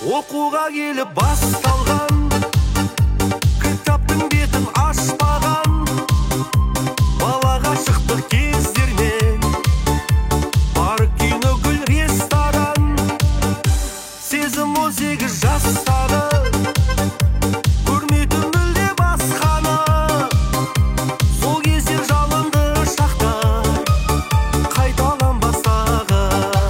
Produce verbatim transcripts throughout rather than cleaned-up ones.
Оқуға келіп басталған, кітаптың бетін ашпаған, бала ғашықтық кездермен, парк, кино, гүл, ресторан. Сезім он сегіз жастағы, көрмейтін мүлде басқаны. Сол кездер жалынды шақтар, қайталанбастағы.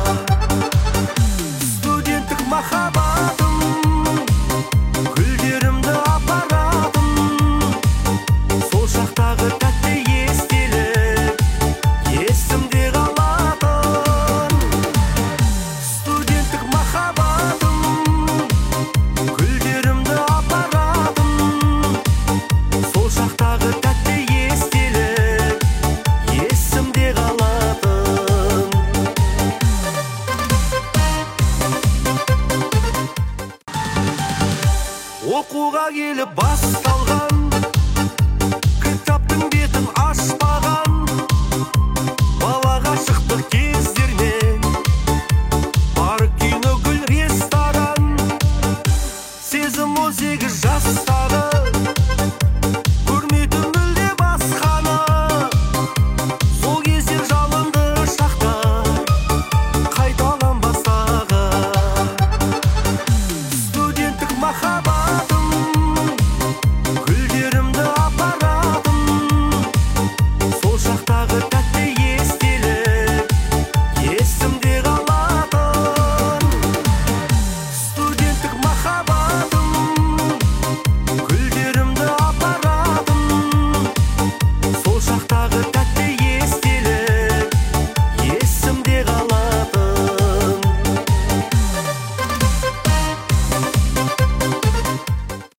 Студенттік махаббатым, гүлдерімді апаратым. Сол шақтағы тәтті естелік, есімде қалатын. Студенттік махаббатым, гүлдерімді апаратым. Сол шақтағы тәтті естелік, есімде қалатын. Оқуға келіп басталған,